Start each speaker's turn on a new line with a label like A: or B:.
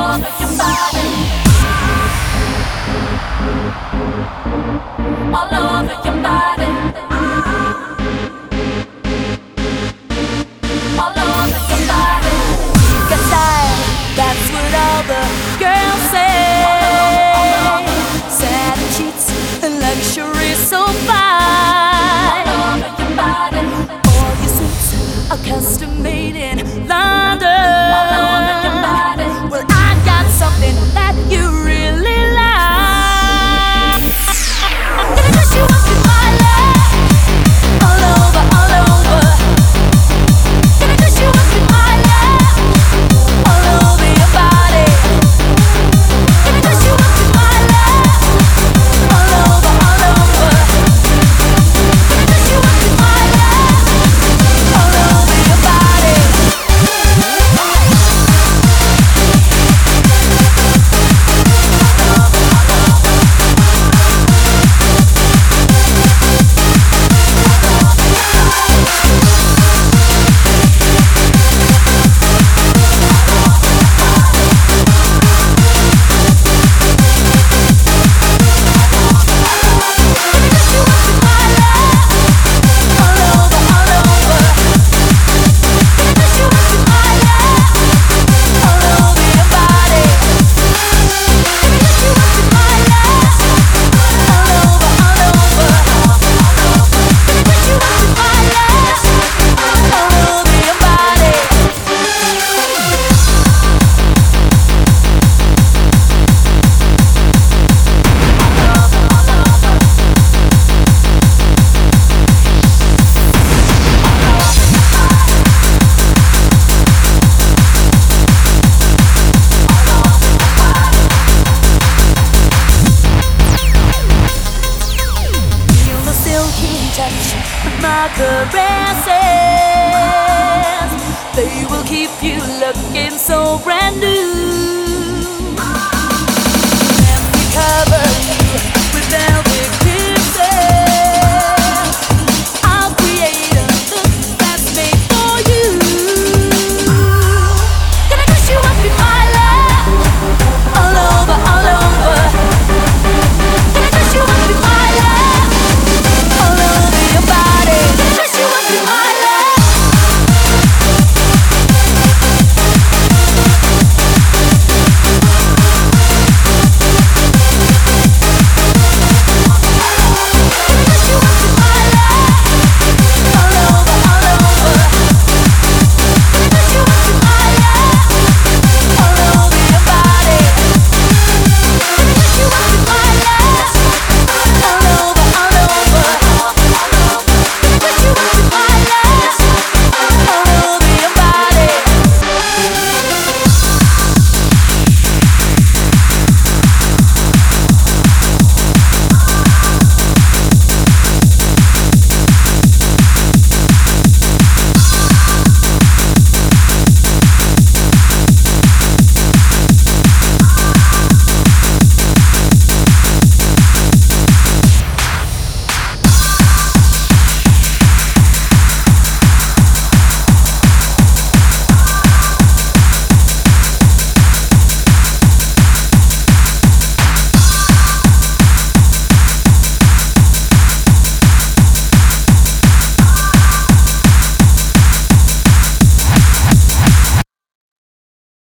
A: over your body, all over your body, all over your body. Got style, that's what all the girls say. Satin sheets and luxury so fine. All over your body. All your suits are custom made in London. All over your body. Well, I got something that you really like. I'm gonna dress you up in my love. All over, all over. Gonna dress you up in my love. All over your body. Gonna dress you up in my love. All over, all over. Gonna dress you up in my love. All over your body. Touch my caresses, they will keep you looking so brand new. Let me cover you with velvet.